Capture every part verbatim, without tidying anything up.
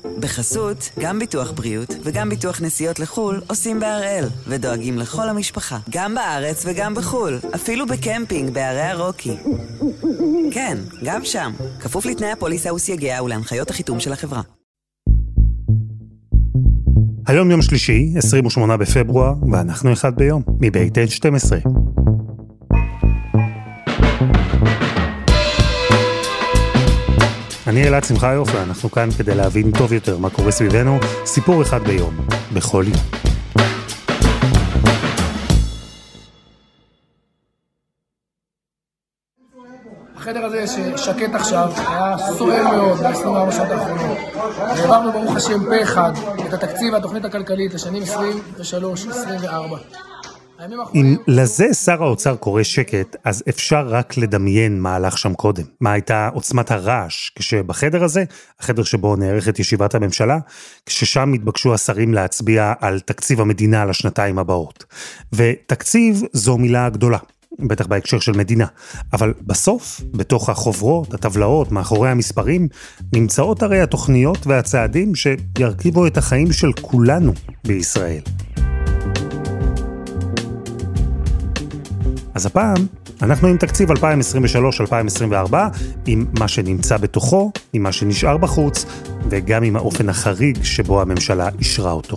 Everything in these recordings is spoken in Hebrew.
בחסות, גם ביטוח בריאות וגם ביטוח נסיעות לחול עושים בהראל, ודואגים לכל המשפחה, גם בארץ וגם בחול, אפילו בקמפינג בערי הרוקי. כן, גם שם, כפוף לתנאי הפוליסה וסייגיה ולהנחיות החיתום של החברה. היום יום שלישי, עשרים ושמונה בפברואר, ואנחנו אחד ביום, מבית אן שתים עשרה. אני אלעד שמחיוף, ואנחנו כאן כדי להבין טוב יותר מה קורה סביבנו, סיפור אחד ביום, בכל יום. החדר הזה ששקט עכשיו, היה סוער מאוד ב-עשרים וארבע שעות האחרונות. העברנו ברוך השם פה אחד את התקציב והתוכנית הכלכלית לשנים עשרים ושלוש עשרים וארבע. אם לזה שר האוצר קורא שקט, אז אפשר רק לדמיין מה הלך שם קודם. מה הייתה עוצמת הרעש, כשבחדר הזה, החדר שבו נערכת ישיבת הממשלה, כששם התבקשו השרים להצביע על תקציב המדינה לשנתיים הבאות. ותקציב זו מילה גדולה, בטח בהקשר של מדינה. אבל בסוף, בתוך החוברות, הטבלאות, מאחורי המספרים, נמצאות הרי התוכניות והצעדים שירכיבו את החיים של כולנו בישראל. אז הפעם אנחנו עם תקציב אלפיים עשרים ושלוש אלפיים עשרים וארבע, עם מה שנמצא בתוכו, עם מה שנשאר בחוץ, וגם עם האופן החריג שבו הממשלה אישרה אותו.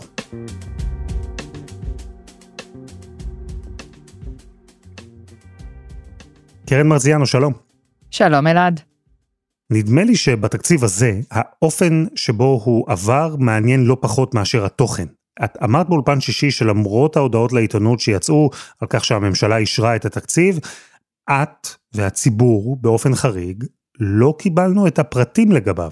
קרן מרזיאנו, שלום. שלום אלעד. נדמה לי שבתקציב הזה, האופן שבו הוא עבר מעניין לא פחות מאשר התוכן. את אמרת באולפן שישי שלמרות ההודעות לעיתונות שיצאו על כך שהממשלה אישרה את התקציב, את והציבור באופן חריג לא קיבלנו את הפרטים לגביו.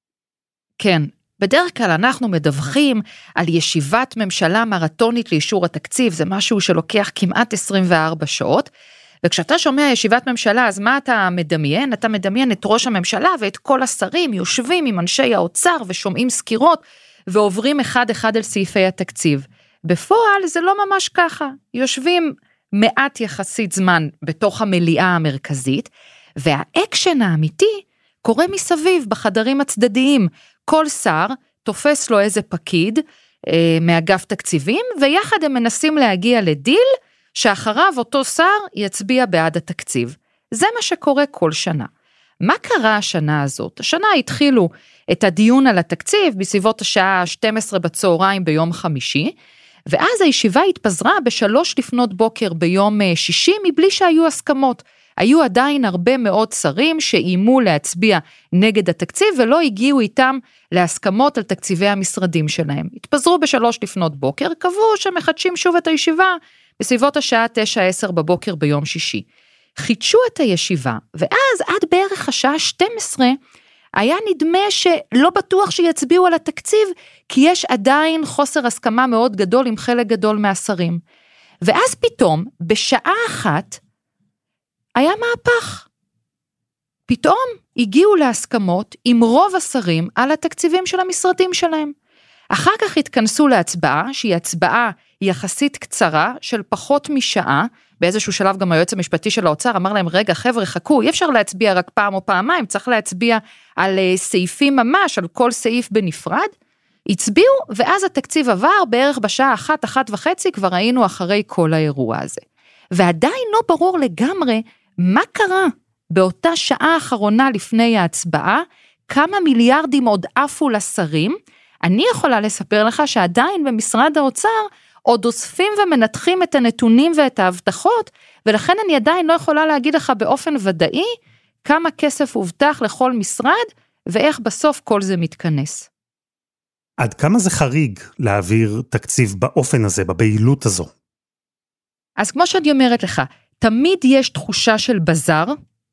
כן, בדרך כלל אנחנו מדווחים על ישיבת ממשלה מרתונית לאישור התקציב, זה משהו שלוקח כמעט עשרים וארבע שעות, וכשאתה שומע ישיבת ממשלה, אז מה אתה מדמיין? אתה מדמיין את ראש הממשלה ואת כל השרים יושבים עם אנשי האוצר ושומעים סקירות, ועוברים אחד אחד על סעיפי התקציב. בפועל זה לא ממש ככה, יושבים מעט יחסית זמן בתוך המליאה המרכזית, והאקשן האמיתי קורה מסביב בחדרים הצדדיים, כל שר תופס לו איזה פקיד אה, מאגף תקציבים, ויחד הם מנסים להגיע לדיל, שאחריו אותו שר יצביע בעד התקציב. זה מה שקורה כל שנה. מה קרה השנה הזאת? השנה התחילו את הדיון על התקציב בסביבות השעה שתים עשרה בצהריים ביום חמישי, ואז הישיבה התפזרה בשלוש לפנות בוקר ביום שישי, מבלי שהיו הסכמות. היו עדיין הרבה מאוד שרים שאיימו להצביע נגד התקציב, ולא הגיעו איתם להסכמות על תקציבי המשרדים שלהם. התפזרו בשלוש לפנות בוקר, קבעו שמחדשים שוב את הישיבה בסביבות השעה תשע עשר בבוקר ביום שישי. חידשו את הישיבה, ואז עד בערך השעה שתים עשרה, היה נדמה שלא בטוח שיצביעו על התקציב, כי יש עדיין חוסר הסכמה מאוד גדול עם חלק גדול מהשרים. ואז פתאום, בשעה אחת, היה מהפך. פתאום הגיעו להסכמות עם רוב השרים על התקציבים של המשרדים שלהם. אחר כך התכנסו להצבעה, שהיא הצבעה יחסית קצרה של פחות משעה, באיזשהו שלב גם היועץ המשפטי של האוצר אמר להם, רגע חבר'ה חכו, אי אפשר להצביע רק פעם או פעמיים, צריך להצביע על סעיפים ממש, על כל סעיף בנפרד, הצביעו, ואז התקציב עבר בערך בשעה אחת, אחת וחצי, כבר היינו אחרי כל האירוע הזה. ועדיין לא ברור לגמרי מה קרה באותה שעה האחרונה לפני ההצבעה, כמה מיליארדים עוד עפו לשרים. אני יכולה לספר לך שעדיין במשרד האוצר עוד אוספים ומנתחים את הנתונים ואת ההבטחות, ולכן אני עדיין לא יכולה להגיד לך באופן ודאי כמה כסף הובטח לכל משרד, ואיך בסוף כל זה מתכנס. עד כמה זה חריג להעביר תקציב באופן הזה, בבהילות הזו? אז כמו שאני אומרת לך, תמיד יש תחושה של בזר,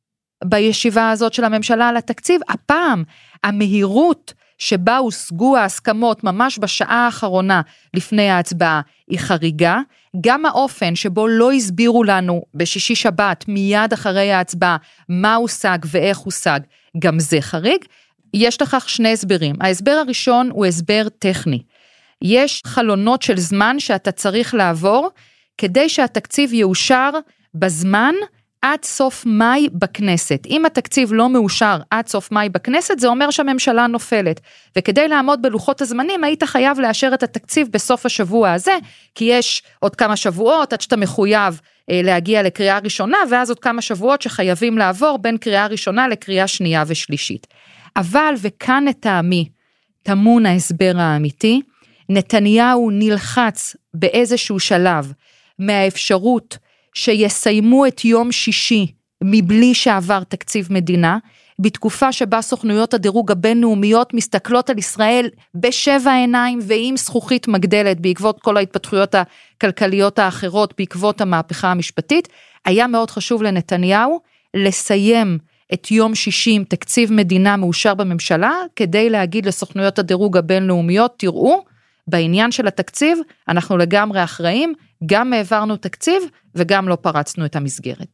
בישיבה הזאת של הממשלה על התקציב, הפעם המהירות שבה הושגו ההסכמות ממש בשעה האחרונה לפני ההצבעה היא חריגה, גם האופן שבו לא הסבירו לנו בשישי שבת מיד אחרי ההצבעה מה הושג ואיך הושג, גם זה חריג. יש לכך שני הסברים. ההסבר הראשון הוא הסבר טכני. יש חלונות של זמן שאתה צריך לעבור כדי שהתקציב יאושר בזמן עד סוף מאי בכנסת. אם התקציב לא מאושר עד סוף מאי בכנסת, זה אומר שהממשלה נופלת. וכדי לעמוד בלוחות הזמנים, היית חייב לאשר את התקציב בסוף השבוע הזה, כי יש עוד כמה שבועות, עד שאתה מחויב אה, להגיע לקריאה ראשונה, ואז עוד כמה שבועות שחייבים לעבור בין קריאה ראשונה לקריאה שנייה ושלישית. אבל, וכאן לטעמי, טמון ההסבר האמיתי, נתניהו נלחץ באיזשהו שלב, מהאפשרות שיסיימו את יום שישי מבלי שעבר תקציב מדינה, בתקופה שבה סוכנויות הדירוג הבינלאומיות מסתכלות על ישראל בשבע עיניים ועם זכוכית מגדלת בעקבות כל ההתפתחויות הכלכליות האחרות, בעקבות המהפכה המשפטית, היה מאוד חשוב לנתניהו לסיים את יום שישי עם תקציב מדינה מאושר בממשלה, כדי להגיד לסוכנויות הדירוג הבינלאומיות, תראו, בעניין של התקציב אנחנו לגמרי אחראים, גם העברנו תקציב וגם לא פרצנו את המסגרת.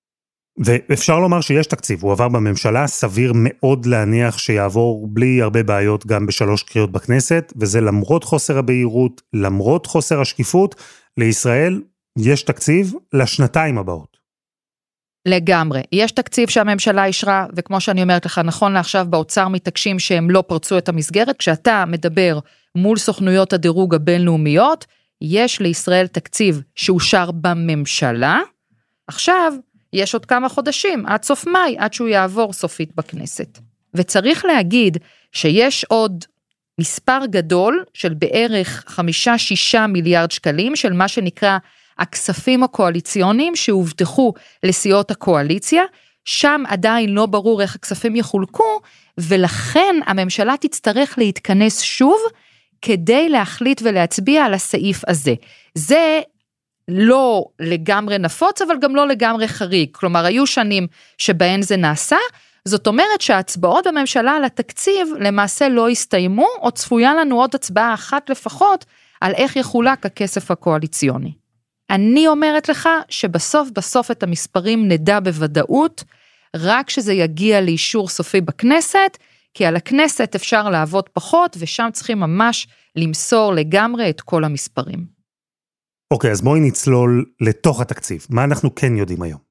ואפשר לומר שיש תקציב, הוא עבר בממשלה, סביר מאוד להניח שיעבור בלי הרבה בעיות גם בשלוש קריאות בכנסת, וזה למרות חוסר הבהירות, למרות חוסר השקיפות, לישראל יש תקציב לשנתיים הבאות. לגמרי, יש תקציב שהממשלה אישרה, וכמו שאני אומרת לך, נכון לעכשיו באוצר מתעקשים שהם לא פרצו את המסגרת, כשאתה מדבר מול סוכנויות הדירוג הבינלאומיות, יש לישראל תקציב שאושר בממשלה, עכשיו יש עוד כמה חודשים, עד סוף מאי, עד שהוא יעבור סופית בכנסת. וצריך להגיד שיש עוד מספר גדול של בערך חמישה שישה מיליארד שקלים, של מה שנקרא הכספים הקואליציוניים שהובטחו לסיעות הקואליציה, שם עדיין לא ברור איך הכספים יחולקו, ולכן הממשלה תצטרך להתכנס שוב, כדי להחליט ולהצביע על הסעיף הזה. זה לא לגמרי נפוץ, אבל גם לא לגמרי חריג. כלומר, היו שנים שבהן זה נעשה, זאת אומרת שההצבעות בממשלה על התקציב למעשה לא הסתיימו, או צפויה לנו עוד הצבעה אחת לפחות, על איך יחולק הכסף הקואליציוני. אני אומרת לך שבסוף בסוף את המספרים נדע בוודאות, רק שזה יגיע לאישור סופי בכנסת, כי על הכנסת אפשר לעבוד פחות, ושם צריכים ממש למסור לגמרי את כל המספרים. אוקיי, אז בואי נצלול לתוך התקציב. מה אנחנו כן יודעים היום?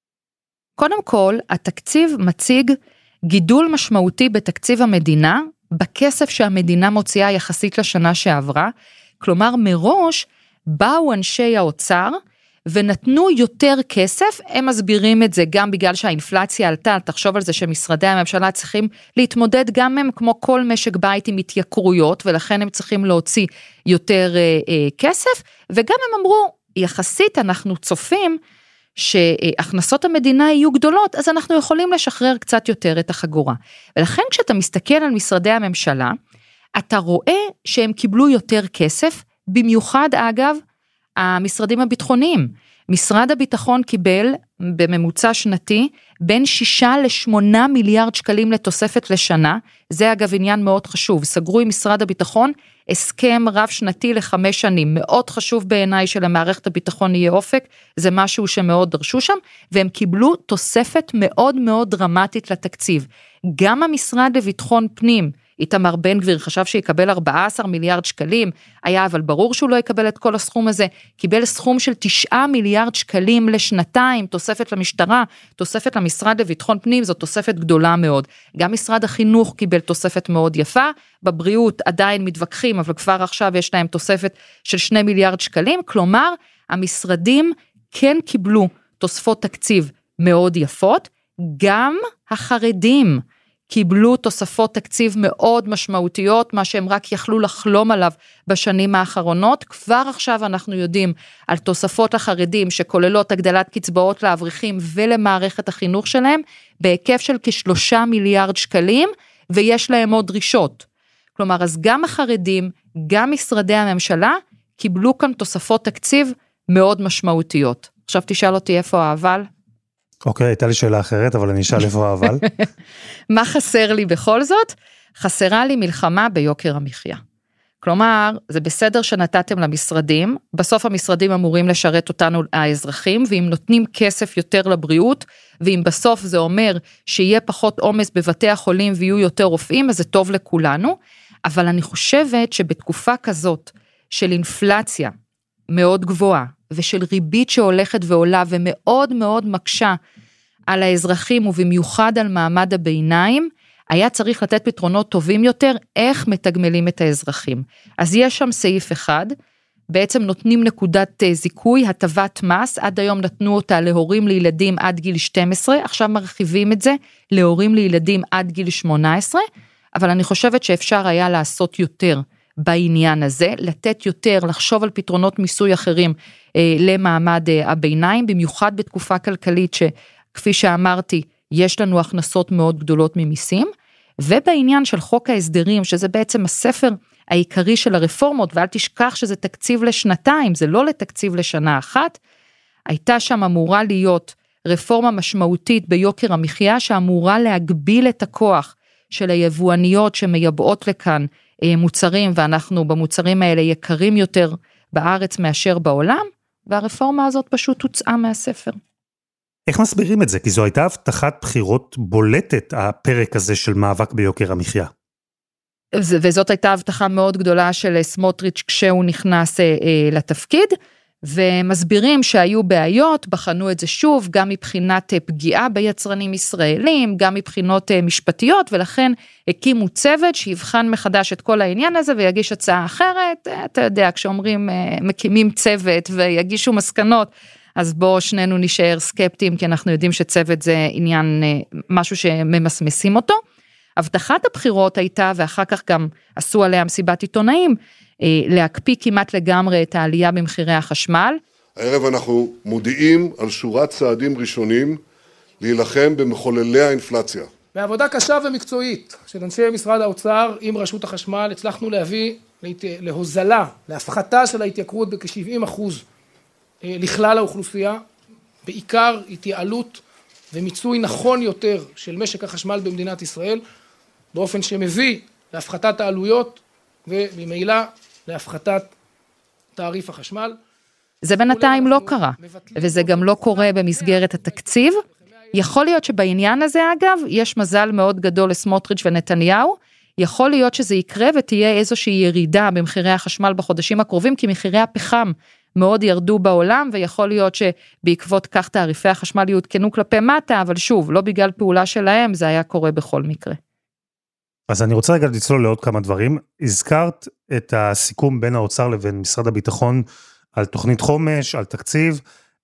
קודם כל, התקציב מציג גידול משמעותי בתקציב המדינה, בכסף שהמדינה מוציאה יחסית לשנה שעברה, כלומר מראש באו אנשי האוצר, ונתנו יותר כסף, הם מסבירים את זה גם בגלל שהאינפלציה עלתה, תחשוב על זה שמשרדי הממשלה צריכים להתמודד גם הם כמו כל משק בית עם התייקרויות, ולכן הם צריכים להוציא יותר אה, אה, כסף, וגם הם אמרו, יחסית אנחנו צופים, שהכנסות המדינה יהיו גדולות, אז אנחנו יכולים לשחרר קצת יותר את החגורה. ולכן כשאתה מסתכל על משרדי הממשלה, אתה רואה שהם קיבלו יותר כסף, במיוחד אגב, המשרדים הביטחוניים. משרד הביטחון קיבל בממוצע שנתי בין שישה לשמונה מיליארד שקלים לתוספת לשנה, זה אגב עניין מאוד חשוב, סגרו עם משרד הביטחון הסכם רב שנתי לחמש שנים, מאוד חשוב בעיניי שלמערכת הביטחון יהיה אופק, זה משהו שמאוד דרשו שם, והם קיבלו תוספת מאוד מאוד דרמטית לתקציב. גם המשרד לביטחון פנים, איתמר בן גביר חשב שיקבל ארבעה עשר מיליארד שקלים, היה אבל ברור שהוא לא יקבל את כל הסכום הזה, קיבל סכום של תשעה מיליארד שקלים לשנתיים, תוספת למשטרה, תוספת למשרד לביטחון פנים, זו תוספת גדולה מאוד. גם משרד החינוך קיבל תוספת מאוד יפה, בבריאות עדיין מתווכחים, אבל כבר עכשיו יש להם תוספת של שני מיליארד שקלים, כלומר, המשרדים כן קיבלו תוספות תקציב מאוד יפות, גם החרדים, קיבלו תוספות תקציב מאוד משמעותיות, מה שהם רק יכלו לחלום עליו בשנים האחרונות, כבר עכשיו אנחנו יודעים על תוספות לחרדים שכוללות הגדלת קצבאות לאברכים ולמערכת החינוך שלהם, בהיקף של כשלושה מיליארד שקלים, ויש להם עוד דרישות. כלומר, אז גם החרדים, גם משרדי הממשלה, קיבלו כאן תוספות תקציב מאוד משמעותיות. עכשיו תשאל אותי איפה האבל? אוקיי, הייתה לי שאלה אחרת, אבל אני אשאל איפה האבל. מה חסר לי בכל זאת? חסרה לי מלחמה ביוקר המחיה. כלומר, זה בסדר שנתתם למשרדים, בסוף המשרדים אמורים לשרת אותנו האזרחים, ואם נותנים כסף יותר לבריאות, ואם בסוף זה אומר שיהיה פחות עומס בבתי החולים ויהיו יותר רופאים, אז זה טוב לכולנו, אבל אני חושבת שבתקופה כזאת של אינפלציה מאוד גבוהה, ושל ריבית שהולכת ועולה ומאוד מאוד מקשה על האזרחים ובמיוחד על מעמד הביניים, היה צריך לתת פתרונות טובים יותר, איך מתגמלים את האזרחים. אז יש שם סעיף אחד, בעצם נותנים נקודת זיכוי, הטבת מס, עד היום נתנו אותה להורים לילדים עד גיל שתים עשרה, עכשיו מרחיבים את זה להורים לילדים עד גיל שמונה עשרה, אבל אני חושבת שאפשר היה לעשות יותר בעניין הזה, לתת יותר, לחשוב על פתרונות מיסוי אחרים אה, למעמד אה, הביניים, במיוחד בתקופה כלכלית שכפי שאמרתי, יש לנו הכנסות מאוד גדולות ממיסים, ובעניין של חוק ההסדרים, שזה בעצם הספר העיקרי של הרפורמות, ואל תשכח שזה תקציב לשנתיים, זה לא לתקציב לשנה אחת, הייתה שם אמורה להיות רפורמה משמעותית ביוקר המחיה, שאמורה להגביל את הכוח של היבואניות שמייבאות לכאן מוצרים, ואנחנו במוצרים האלה יקרים יותר בארץ מאשר בעולם, והרפורמה הזאת פשוט הוצאה מהספר. איך מסבירים את זה? כי זו הייתה הבטחת בחירות בולטת, הפרק הזה של מאבק ביוקר המחיה. וזאת הייתה הבטחה מאוד גדולה של סמוטריץ' כשהוא נכנס לתפקיד, ומסבירים שהיו בעיות, בחנו את זה שוב, גם מבחינת פגיעה ביצרנים ישראלים, גם מבחינות משפטיות, ולכן הקימו צוות שיבחן מחדש את כל העניין הזה, ויגיש הצעה אחרת. אתה יודע, כשאומרים מקימים צוות ויגישו מסקנות, אז בוא שנינו נשאר סקפטיים, כי אנחנו יודעים שצוות זה עניין, משהו שממסמסים אותו. הבטחת הבחירות הייתה, ואחר כך גם עשו עליה מסיבת עיתונאים, להקפיא כמעט לגמרי את העלייה במחירי החשמל. הערב אנחנו מודיעים על שורת צעדים ראשונים, להילחם במחוללי האינפלציה. בעבודה קשה ומקצועית של אנשי משרד האוצר עם רשות החשמל, הצלחנו להביא להוזלה, להפחתה של ההתייקרות בכ-שבעים אחוז לכלל האוכלוסייה, בעיקר התייעלות ומיצוי נכון יותר של משק החשמל במדינת ישראל, באופן שמביא להפחתת העלויות וממילא להפחתת תעריף החשמל. זה בינתיים לא קרה, וזה גם לא קורה במסגרת התקציב. יכול להיות שבעניין הזה, אגב, יש מזל מאוד גדול לסמוטריץ' ונתניהו, יכול להיות שזה יקרה ותהיה איזושהי ירידה במחירי החשמל בחודשים הקרובים, כי מחירי הפחם מאוד ירדו בעולם, ויכול להיות שבעקבות כך תעריפי החשמל יעודכנו כלפי מטה, אבל שוב, לא בגלל פעולה שלהם, זה היה קורה בכל מקרה. אז אני רוצה רגע לצלול לעוד כמה דברים. הזכרת את הסיכום בין האוצר לבין משרד הביטחון על תוכנית חומש, על תקציב.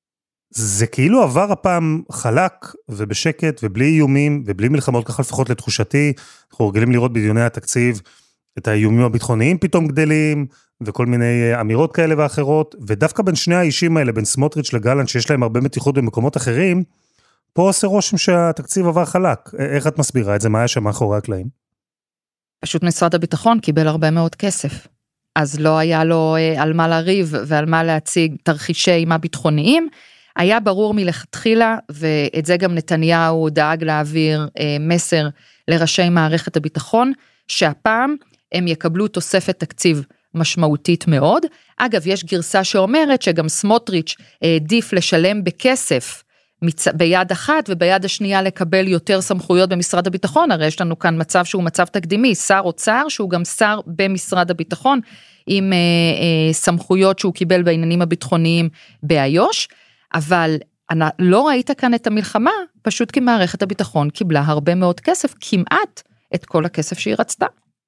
זה כאילו עבר הפעם חלק ובשקט ובלי איומים ובלי מלחמות, ככה לפחות לתחושתי. אנחנו רגילים לראות בדיוני התקציב את האיומים הביטחוניים פתאום גדלים, וכל מיני אמירות כאלה ואחרות, ודווקא בין שני האישים האלה, בין סמוטריץ' לגלנט, שיש להם הרבה מתיחות במקומות אחרים, פה עושה רושם שהתקציב עבר חלק. איך את מסבירה את זה? מה היה שם מאחורי הקלעים? פשוט משרד הביטחון קיבל הרבה מאוד כסף. אז לא היה לו על מה לריב ועל מה להציג תרחישי אימה ביטחוניים. היה ברור מלכתחילה, ואת זה גם נתניהו דאג להעביר מסר לראשי מערכת הביטחון, שהפעם הם יקבלו תוספת תקציב משמעותית מאוד. אגב, יש גרסה שאומרת שגם סמוטריץ' העדיף לשלם בכסף ביד אחת, וביד השנייה לקבל יותר סמכויות במשרד הביטחון. הרי יש לנו כאן מצב שהוא מצב תקדימי, שר אוצר שהוא גם שר במשרד הביטחון, עם אה, אה, סמכויות שהוא קיבל בעניינים הביטחוניים באיו"ש, אבל אני, לא ראית כאן את המלחמה, פשוט כי מערכת הביטחון קיבלה הרבה מאוד כסף, כמעט את כל הכסף שהיא רצתה.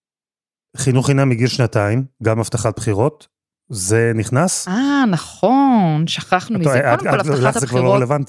חינוך חינם מגיל שנתיים, גם הבטחת בחירות, זה נכנס? אה, נכון, שכחנו מזה. קודם כל, הבטחת זה כבר לא רלוונטי.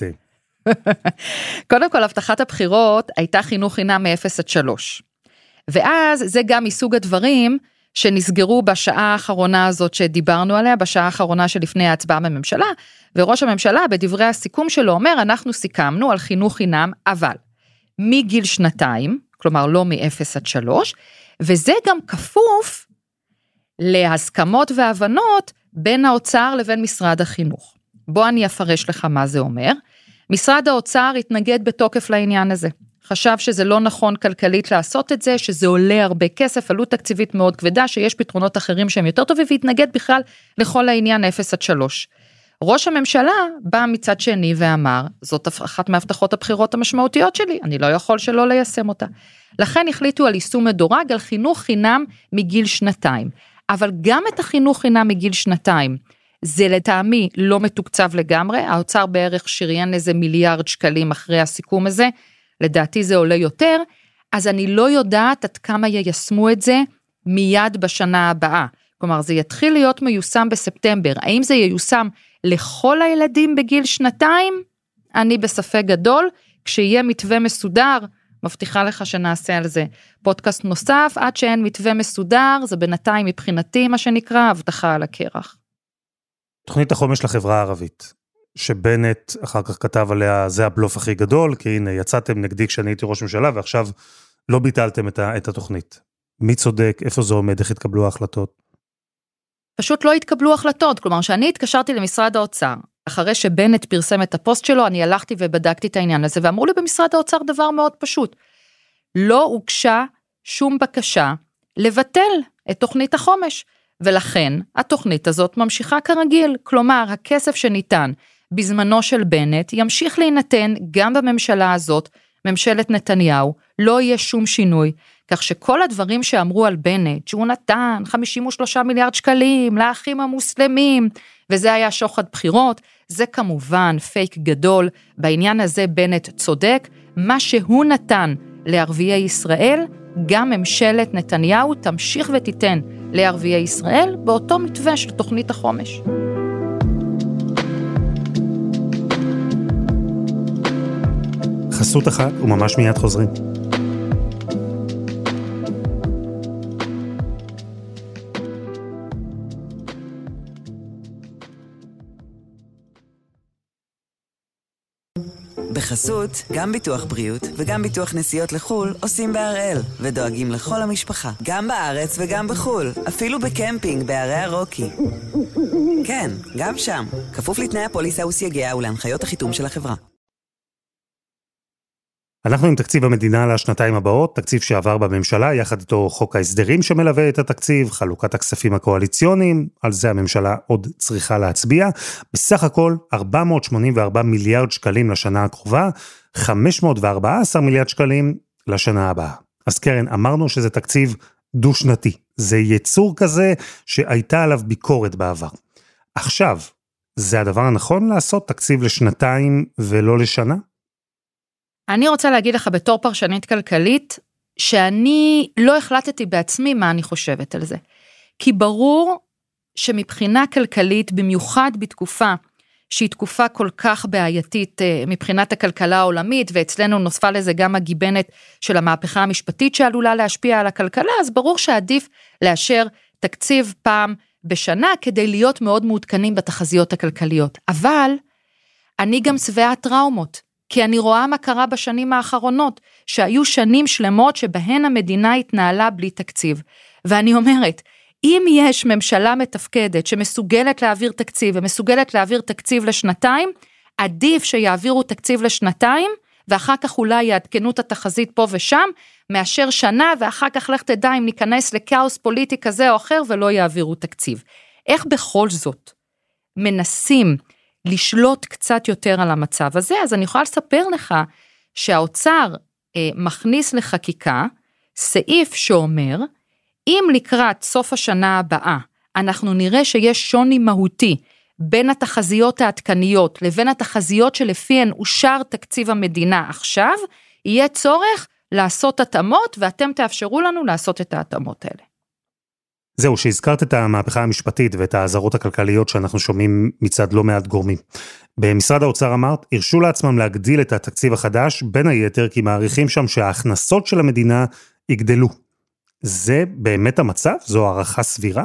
קודם כל, הבטחת הבחירות הייתה חינוך חינם מ-אפס עד שלוש. ואז זה גם מסוג הדברים שנסגרו בשעה האחרונה הזאת שדיברנו עליה, בשעה האחרונה שלפני ההצבעה בממשלה, וראש הממשלה בדברי הסיכום שלו אומר, אנחנו סיכמנו על חינוך חינם, אבל מגיל שנתיים, כלומר לא מ-אפס עד שלוש, וזה גם כפוף להסכמות והבנות בין האוצר לבין משרד החינוך. בוא אני אפרש לך מה זה אומר. משרד האוצר התנגד בתוקף לעניין הזה. חשב שזה לא נכון כלכלית לעשות את זה, שזה עולה הרבה כסף, עלות תקציבית מאוד כבדה, שיש פתרונות אחרים שהם יותר טובים, והתנגד בכלל לכל העניין אפס עד שלוש. ראש הממשלה בא מצד שני ואמר, זאת אחת מהבטחות הבחירות המשמעותיות שלי, אני לא יכול שלא ליישם אותה. לכן החליטו על יישום מדורג, על חינוך חינם מגיל שנתיים. אבל גם את החינוך חינם מגיל שנתיים, זה לטעמי לא מתוקצב לגמרי, האוצר בערך שריין איזה מיליארד שקלים אחרי הסיכום הזה, לדעתי זה עולה יותר, אז אני לא יודעת עד כמה יישמו את זה מיד בשנה הבאה, כלומר זה יתחיל להיות מיושם בספטמבר, האם זה ייושם לכל הילדים בגיל שנתיים? אני בספק גדול, כשיהיה מתווה מסודר, מבטיחה לך שנעשה על זה פודקאסט נוסף, עד שאין מתווה מסודר, זה בינתיים מבחינתי מה שנקרא, הבטחה על הקרח. תוכנית החומש לחברה הערבית, שבנט אחר כך כתב עליה, זה הבלוף הכי גדול, כי הנה יצאתם נגדי כשאני הייתי ראש ממשלה, ועכשיו לא ביטלתם את, ה- את התוכנית. מי צודק, איפה זה עומד, איך התקבלו ההחלטות? פשוט לא התקבלו החלטות, כלומר שאני התקשרתי למשרד האוצר, אחרי שבנט פרסם את הפוסט שלו, אני הלכתי ובדקתי את העניין הזה, ואמרו לי במשרד האוצר דבר מאוד פשוט, לא הוגשה שום בקשה לבטל את תוכנית החומש, ולכן התוכנית הזאת ממשיכה כרגיל, כלומר הכסף שניתן בזמנו של בנט, ימשיך להינתן גם בממשלה הזאת, ממשלת נתניהו, לא יהיה שום שינוי, כך שכל הדברים שאמרו על בנט, שהוא נתן חמישים ושלושה מיליארד שקלים לאחים המוסלמים, וזה היה שוחד בחירות, זה כמובן פייק גדול, בעניין הזה בנט צודק, מה שהוא נתן לערביי ישראל, גם ממשלת נתניהו תמשיך ותיתן לערביי ישראל, באותו מתווה של תוכנית החומש. חסות אחת וממש מיד חוזרים. בחסות, גם ביטוח בריאות וגם ביטוח נסיעות לחול עושים בהראל, ודואגים לכל המשפחה, גם בארץ וגם בחול, אפילו בקמפינג בערי הרוקי. כן, גם שם, כפוף לתנאי הפוליסה וסייגיה ולהנחיות החיתום של החברה. אנחנו עם תקציב המדינה לשנתיים הבאות, תקציב שעבר בממשלה, יחד איתו חוק ההסדרים שמלווה את התקציב, חלוקת הכספים הקואליציוניים, על זה הממשלה עוד צריכה להצביע. בסך הכל ארבע מאות שמונים וארבעה מיליארד שקלים לשנה הקרובה, חמש מאות וארבע עשרה מיליארד שקלים לשנה הבאה. אז קרן, אמרנו שזה תקציב דו-שנתי, זה יצור כזה שהייתה עליו ביקורת בעבר. עכשיו, זה הדבר הנכון לעשות תקציב לשנתיים ולא לשנה? אני רוצה להגיד לך בתור פרשנית כלכלית, שאני לא החלטתי בעצמי מה אני חושבת על זה. כי ברור שמבחינה כלכלית, במיוחד בתקופה, שהיא תקופה כל כך בעייתית מבחינת הכלכלה העולמית, ואצלנו נוספה לזה גם הגיבנת של המהפכה המשפטית שעלולה להשפיע על הכלכלה, אז ברור שעדיף לאשר תקציב פעם בשנה, כדי להיות מאוד מעודכנים בתחזיות הכלכליות. אבל אני גם שבעת טראומות, כי אני רואה מה קרה בשנים האחרונות, שהיו שנים שלמות שבהן המדינה התנהלה בלי תקציב. ואני אומרת, אם יש ממשלה מתפקדת שמסוגלת להעביר תקציב, ומסוגלת להעביר תקציב לשנתיים, עדיף שיעבירו תקציב לשנתיים, ואחר כך אולי יעדכנו את התחזית פה ושם, מאשר שנה, ואחר כך לך תדע אם ניכנס לכאוס פוליטי כזה או אחר, ולא יעבירו תקציב. איך בכל זאת מנסים לשלוט קצת יותר על המצב הזה? אז אני יכולה לספר לך שהאוצר אה, מכניס לחקיקה סעיף שאומר, אם לקראת סוף השנה הבאה אנחנו נראה שיש שוני מהותי בין התחזיות העדכניות לבין התחזיות שלפיהן אושר תקציב המדינה עכשיו, יהיה צורך לעשות התאמות, ואתם תאפשרו לנו לעשות את ההתאמות האלה. זהו, שהזכרת את המהפכה המשפטית ואת העזרות הכלכליות שאנחנו שומעים מצד לא מעט גורמים. במשרד האוצר אמרת, הרשו לעצמם להגדיל את התקציב החדש, בין היתר כי מעריכים שם שההכנסות של המדינה יגדלו. זה באמת המצב? זו הערכה סבירה?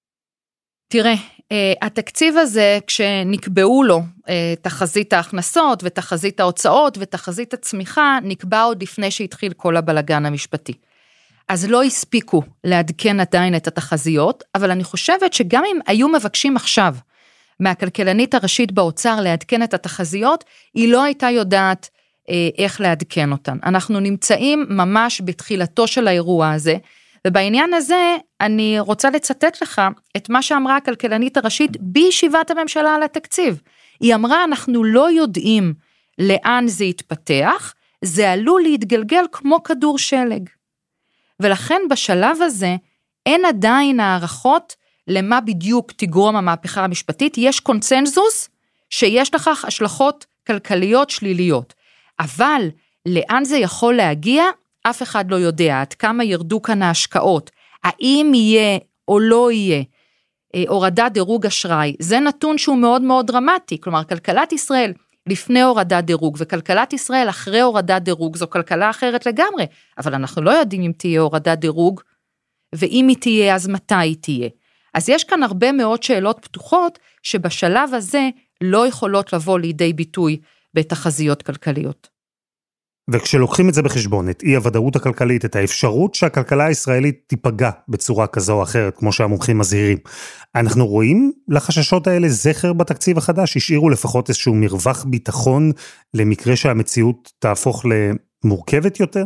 תראה, התקציב הזה, כשנקבעו לו תחזית ההכנסות ותחזית ההוצאות ותחזית הצמיחה, נקבע עוד לפני שהתחיל כל הבלגן המשפטי. אז לא הספיקו לעדכן עדיין את התחזיות, אבל אני חושבת שגם אם היו מבקשים עכשיו מהכלכלנית הראשית באוצר לעדכן את התחזיות, היא לא הייתה יודעת אה, איך לעדכן אותן. אנחנו נמצאים ממש בתחילתו של האירוע הזה, ובעניין הזה אני רוצה לצטט לך את מה שאמרה הכלכלנית הראשית בישיבת הממשלה על התקציב. היא אמרה, אנחנו לא יודעים לאן זה יתפתח, זה עלול להתגלגל כמו כדור שלג. ולכן בשלב הזה אין עדיין הערכות למה בדיוק תגרום המהפכה המשפטית, יש קונצנזוס שיש לכך השלכות כלכליות שליליות. אבל לאן זה יכול להגיע? אף אחד לא יודע. עד כמה ירדו כאן ההשקעות? האם יהיה או לא יהיה הורדת דירוג אשראי? זה נתון שהוא מאוד מאוד דרמטי. כלומר, כלכלת ישראל לפני הורדת דירוג, וכלכלת ישראל אחרי הורדת דירוג, זו כלכלה אחרת לגמרי. אבל אנחנו לא יודעים אם תהיה הורדת דירוג, ואם היא תהיה, אז מתי היא תהיה. אז יש כאן הרבה מאוד שאלות פתוחות, שבשלב הזה לא יכולות לבוא לידי ביטוי בתחזיות כלכליות. וכשלוקחים את זה בחשבון, את אי הוודאות הכלכלית, את האפשרות שהכלכלה הישראלית תיפגע בצורה כזו או אחרת, כמו שהמומחים מזהירים, אנחנו רואים לחששות האלה זכר בתקציב החדש, השאירו לפחות איזשהו מרווח ביטחון, למקרה שהמציאות תהפוך למורכבת יותר?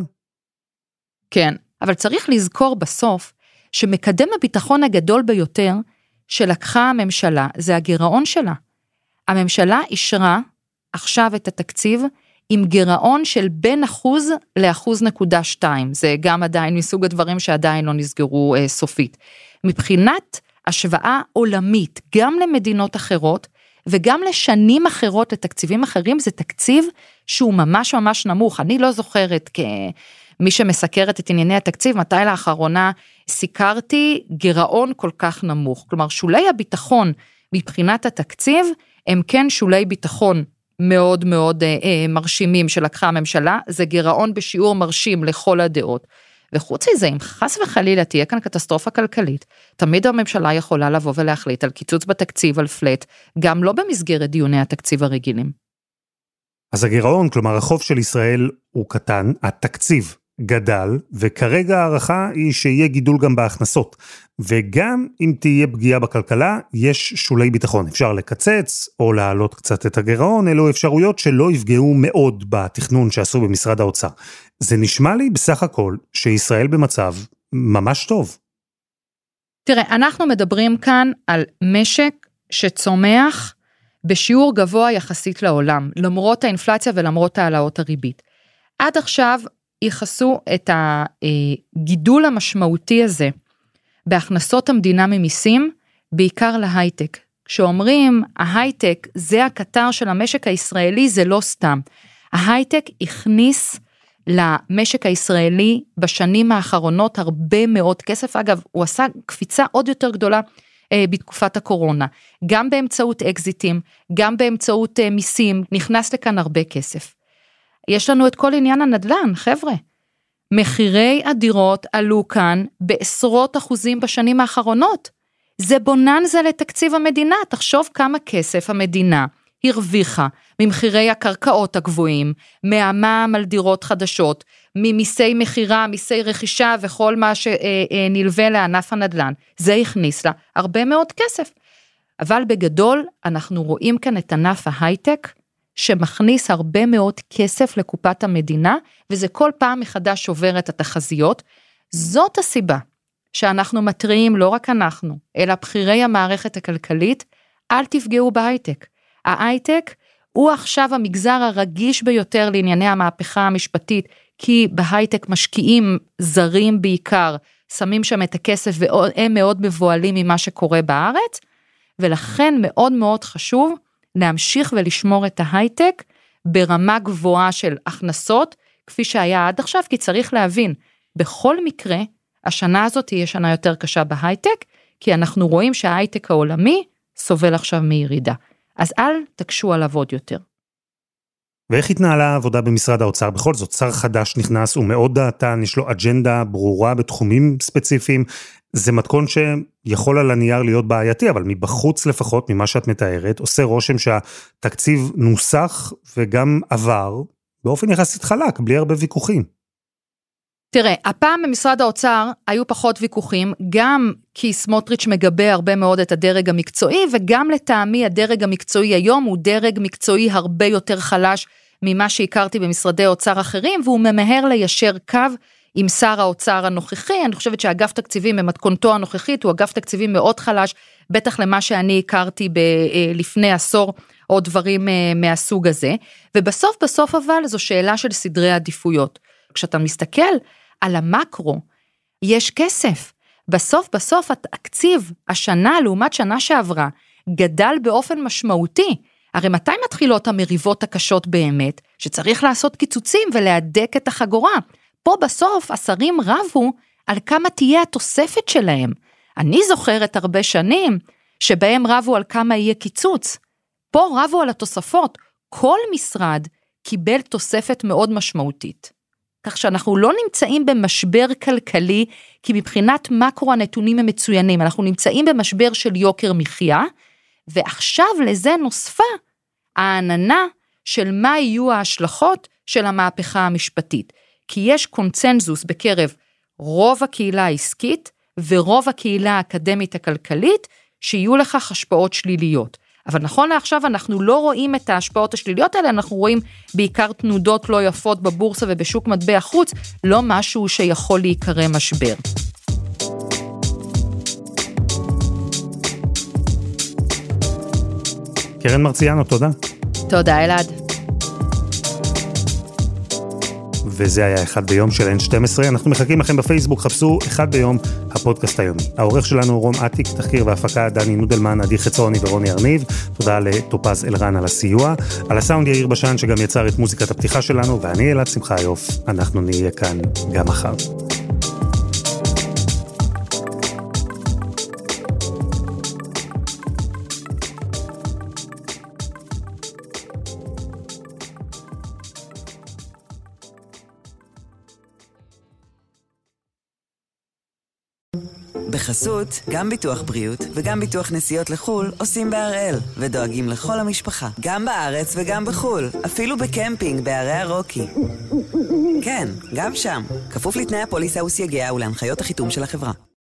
כן, אבל צריך לזכור בסוף, שמקדם הביטחון הגדול ביותר, שלקחה הממשלה, זה הגירעון שלה. הממשלה אישרה עכשיו את התקציב, עם גירעון של בין אחוז לאחוז נקודה שתיים, זה גם עדיין מסוג הדברים שעדיין לא נסגרו אה, סופית. מבחינת השוואה עולמית, גם למדינות אחרות, וגם לשנים אחרות, לתקציבים אחרים, זה תקציב שהוא ממש ממש נמוך. אני לא זוכרת כמי שמסקרת את ענייני התקציב, מתי לאחרונה סיקרתי גירעון כל כך נמוך. כלומר, שולי הביטחון מבחינת התקציב, הם כן שולי ביטחון מאוד מאוד אה, מרשימים שלקחה הממשלה, זה גירעון בשיעור מרשים לכל הדעות, וחוץ מזה, אם חס וחלילה תהיה כאן קטסטרופה כלכלית, תמיד הממשלה יכולה לבוא ולהחליט על קיצוץ בתקציב, על פלט, גם לא במסגרת דיוני התקציב הרגילים. אז הגירעון, כלומר החוב של ישראל הוא קטן, התקציב גדל, וכרגע הערכה היא שיהיה גידול גם בהכנסות, וגם אם תהיה פגיעה בכלכלה, יש שולי ביטחון, אפשר לקצץ או להעלות קצת את הגירעון, אלו אפשרויות שלא יפגעו מאוד בתכנון שעשו במשרד האוצר. זה נשמע לי בסך הכל שישראל במצב ממש טוב. תראה, אנחנו מדברים כאן על משק שצומח בשיעור גבוה יחסית לעולם, למרות האינפלציה ולמרות העלאות הריבית. עד עכשיו יחסו את הגידול המשמעותי הזה בהכנסות המדינה ממיסים, בעיקר להייטק. כשאומרים ההייטק זה הקטר של המשק הישראלי, זה לא סתם. ההייטק הכניס למשק הישראלי בשנים האחרונות הרבה מאוד כסף, אגב הוא עשה קפיצה עוד יותר גדולה אה, בתקופת הקורונה, גם באמצעות אקזיטים, גם באמצעות אה, מיסים, נכנס לכאן הרבה כסף. יש לנו את כל עניין הנדל"ן, חבר'ה. מחירי הדירות עלו כאן בעשרות אחוזים בשנים האחרונות. זה בוננזה לתקציב המדינה. תחשוב כמה כסף המדינה הרוויחה ממחירי הקרקעות הגבוהים, מהמע"מ על דירות חדשות, ממיסי מחירה, מיסי רכישה וכל מה שנלווה לענף הנדל"ן. זה הכניס לה הרבה מאוד כסף. אבל בגדול אנחנו רואים כאן את ענף ההייטק, שמכניס הרבה מאוד כסף לקופת המדינה, וזה כל פעם מחדש שובר את התחזיות. זאת הסיבה שאנחנו מטריעים, לא רק אנחנו, אלא בחירי המערכת הכלכלית, אל תפגעו בהייטק. ההייטק הוא עכשיו המגזר הרגיש ביותר לענייני המהפכה המשפטית, כי בהייטק משקיעים זרים בעיקר, שמים שם את הכסף והם מאוד מבועלים ממה שקורה בארץ, ולכן מאוד מאוד חשוב להמשיך ולשמור את ההייטק ברמה גבוהה של הכנסות, כפי שהיה עד עכשיו, כי צריך להבין, בכל מקרה, השנה הזאת תהיה שנה יותר קשה בהייטק, כי אנחנו רואים שההייטק העולמי סובל עכשיו מירידה. אז אל תקשו עליו עוד יותר. ואיך התנהלה העבודה במשרד האוצר? בכל זאת, שר חדש נכנס, הוא מאוד דעתן, יש לו אג'נדה ברורה בתחומים ספציפיים, זה מתכון שיכול על הנייר להיות בעייתי, אבל מבחוץ לפחות, ממה שאת מתארת, עושה רושם שהתקציב נוסח וגם עבר באופן יחסית חלק, בלי הרבה ויכוחים. תראה, הפעם במשרד האוצר היו פחות ויכוחים, גם כי סמוטריץ' מגבה הרבה מאוד את הדרג המקצועי, וגם לטעמי הדרג המקצועי היום הוא דרג מקצועי הרבה יותר חלש ממה שהכרתי במשרדי האוצר אחרים, והוא ממהר ליישר קו עם שר האוצר הנוכחי. אני חושבת שאגף תקציבים במתכונתו הנוכחית, הוא אגף תקציבים מאוד חלש, בטח למה שאני הכרתי ב- לפני עשור, או דברים מהסוג הזה, ובסוף בסוף אבל זו שאלה של סדרי עדיפויות. כשאתה מסתכל על המקרו, יש כסף, בסוף בסוף התקציב השנה לעומת שנה שעברה גדל באופן משמעותי. הרי מתי מתחילות המריבות הקשות באמת, שצריך לעשות קיצוצים ולהדק את החגורה? פה בסוף השרים רבו על כמה תהיה התוספת שלהם. אני זוכרת הרבה שנים שבהם רבו על כמה יהיה קיצוץ. פה רבו על התוספות. כל משרד קיבל תוספת מאוד משמעותית. כך שאנחנו לא נמצאים במשבר כלכלי, כי מבחינת מקרו הנתונים הם מצוינים. אנחנו נמצאים במשבר של יוקר מחיה, ועכשיו לזה נוספה העננה של מה יהיו ההשלכות של המהפכה המשפטית. כי יש קונצנזוס בקרב רוב הקהילה העסקית, ורוב הקהילה האקדמית הכלכלית, שיהיו לכך השפעות שליליות. אבל נכון לעכשיו אנחנו לא רואים את ההשפעות השליליות האלה, אנחנו רואים בעיקר תנודות לא יפות בבורסה ובשוק מטבע חוץ, לא משהו שיכול להיקרא משבר. קרן מרציאנו, תודה. תודה אלעד. וזה היה אחד ביום של אן שתים עשרה, אנחנו מחכים לכם בפייסבוק, חפשו אחד ביום הפודקאסט היומי. העורך שלנו רום עתיק, תחקיר והפקה דני נודלמן, עדי חצרוני ורוני ארניב, תודה לטופז אלרן על הסיוע, על הסאונד יאיר בשן שגם יצר את מוזיקת הפתיחה שלנו, ואני אלעד שמחה יוף, אנחנו נהיה כאן גם מחר. בחסות, גם ביטוח בריאות וגם ביטוח נסיעות לחול עושים בהראל ודואגים לכל המשפחה, גם בארץ וגם בחול, אפילו בקמפינג בערי הרוקי. כן, גם שם, כפוף לתנאי הפוליסה וסייגיה ולהנחיות החיתום של החברה.